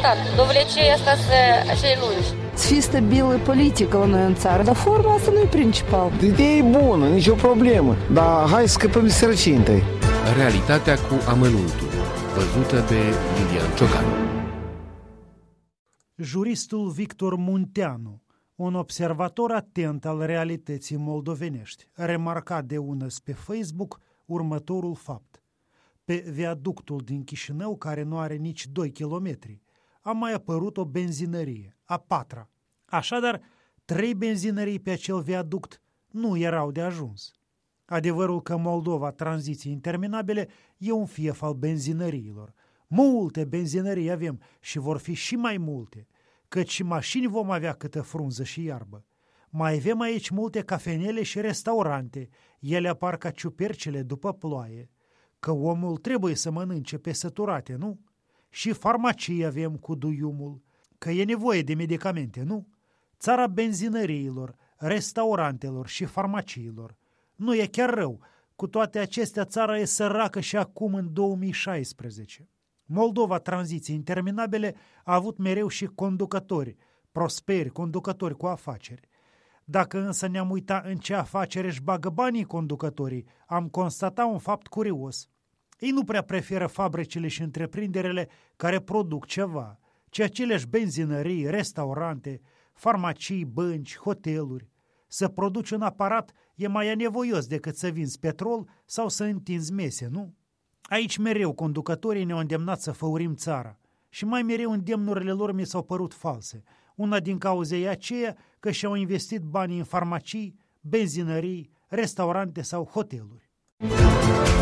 stat. Довлече asta așa lungi. Să fie stabilă politică la noi în țară, dar forma asta nu e principal. Ideea e bună, nicio problemă, dar hai să scăpăm de sărăcie întâi. Realitatea cu amănuntul, văzută de Lilian Ciocan. Juristul Victor Munteanu, un observator atent al realității moldovenești, remarca de unăs pe Facebook următorul fapt. Pe viaductul din Chișinău, care nu are nici 2 kilometri, a mai apărut o benzinărie, a patra. Așadar, 3 benzinării pe acel viaduct nu erau de ajuns. Adevărul că Moldova, tranziții interminabile, e un fief al benzinăriilor. Multe benzinării avem și vor fi și mai multe, căci și mașini vom avea câtă frunză și iarbă. Mai avem aici multe cafenele și restaurante, ele apar ca ciupercile după ploaie. Că omul trebuie să mănânce pe săturate, nu? Și farmacii avem cu duiumul, că e nevoie de medicamente, nu? Țara benzinăriilor, restaurantelor și farmaciilor. Nu e chiar rău, cu toate acestea țara e săracă și acum în 2016. Moldova, tranziții interminabile, a avut mereu și conducători, prosperi, conducători cu afaceri. Dacă însă ne-am uitat în ce afacere își bagă banii conducătorii, am constatat un fapt curios. Ei nu prea preferă fabricile și întreprinderile care produc ceva, ci aceleși benzinării, restaurante, farmacii, bănci, hoteluri. Să produci un aparat e mai anevoios decât să vinzi petrol sau să întinzi mese, nu? Aici mereu conducătorii ne-au îndemnat să făurim țara și mai mereu îndemnurile lor mi s-au părut false. Una din cauze e aceea că și-au investit banii în farmacii, benzinării, restaurante sau hoteluri.